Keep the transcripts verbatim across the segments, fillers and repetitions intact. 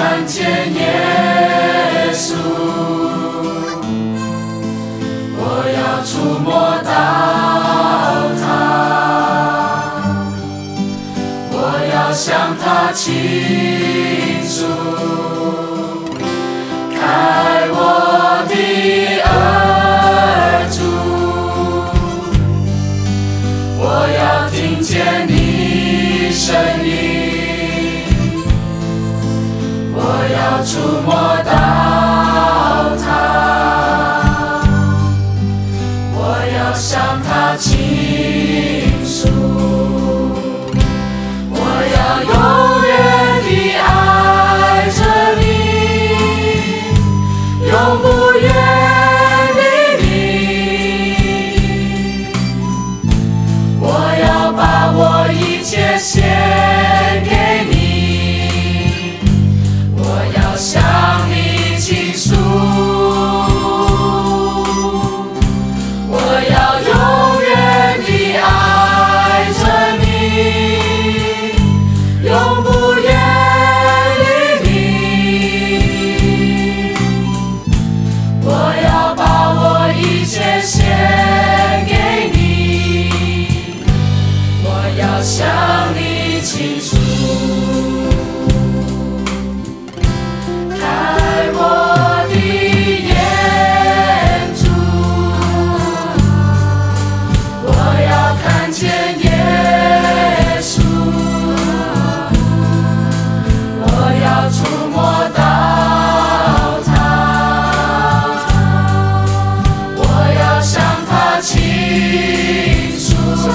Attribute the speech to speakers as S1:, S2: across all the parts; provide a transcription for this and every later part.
S1: 看见耶稣，我要触摸到他，我要向他倾诉，开我的耳珠，我要听见你声音，我要触摸到他，我要向他倾诉，我要永远地爱着你，永不远离你，我要把我一切献给你，我要向你倾诉，我要永远地爱着你，永不远离你，我要把我一切献给你，我要向你倾诉，开我的眼珠，我要看见耶稣，我要触摸到他，我要向他倾诉，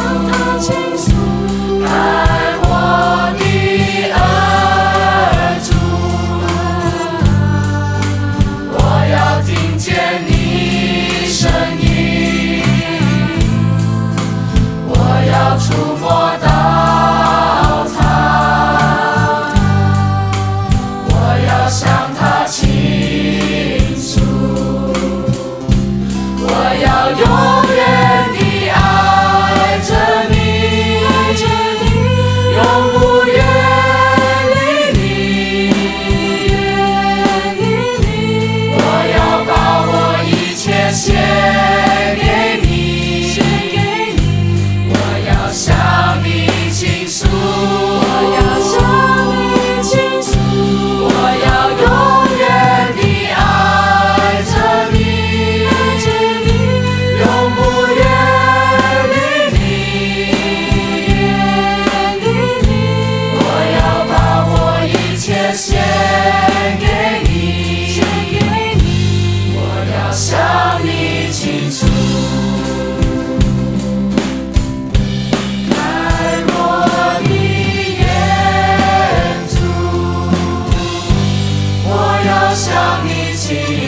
S1: 开我的耳珠，我要听见你声音，我要触摸到他，我要向他倾诉，我要永远地爱着你，永不远离你，我要把我一切献给你，我要向你倾诉，我要向你倾诉，我要永远地爱着你，永不远离你，我要把我一切献给你，我要向你倾诉，开我的眼珠，我要向你倾